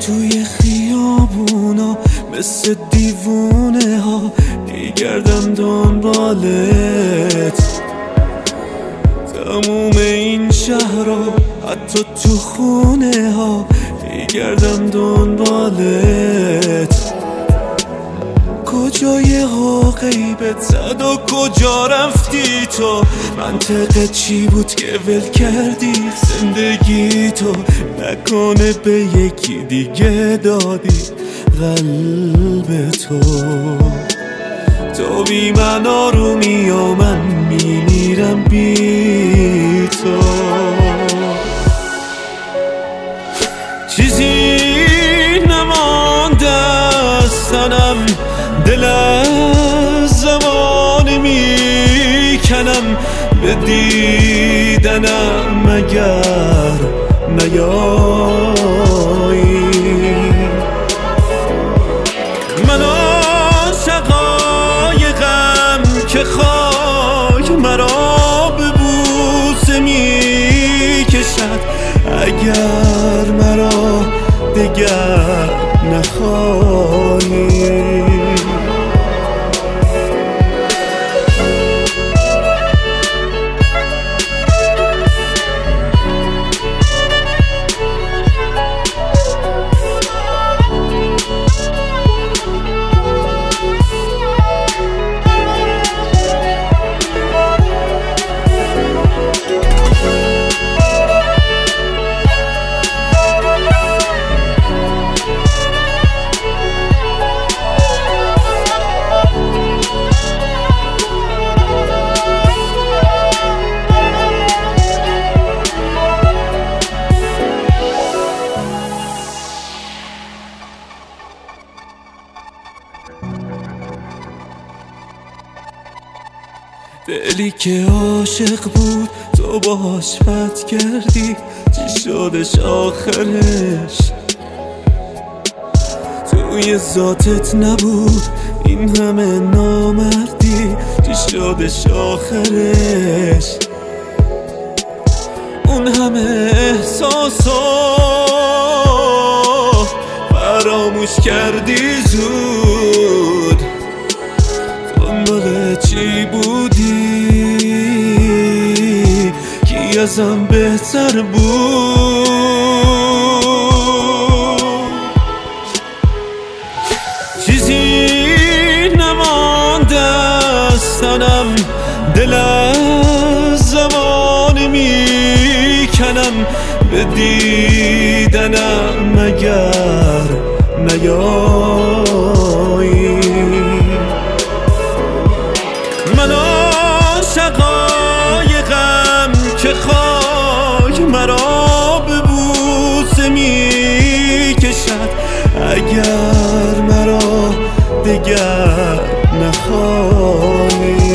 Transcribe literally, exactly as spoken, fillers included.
توی خیابونا مثل دیوونه ها میگردم دنبالت، تموم این شهرها حتی تو خونه ها میگردم دنبالت. کجای ها غیبت زد و کجا رفتی تو؟ منطقه چی بود که ول کردی زندگی تو؟ نکنه به یکی دیگه دادی قلب تو؟ تو بی من آرومی و من میمیرم بی تو. چیزی نمانده از تنم، دل از زمان میکنم به دیدنم مگر نیایی. من عاشقایقم که خاک مرا به بوسه میکشد اگر مرا دگر نخواهی. دلی که عاشق بود تو باهاش بد کردی، چی شدش آخرش؟ توی ذاتت نبود این همه نامردی، چی شدش آخرش؟ اون همه احساسا فراموش کردی زود، دنبال چی بودی؟ کی ازم بهتر بود؟ چیزی نمانده از تنم، دل از زمان میکنم به دیدنم مگر نیایی. من عاشقایقم که خاک مرا به بوسه میکشد اگر مرا دگر نخواهی.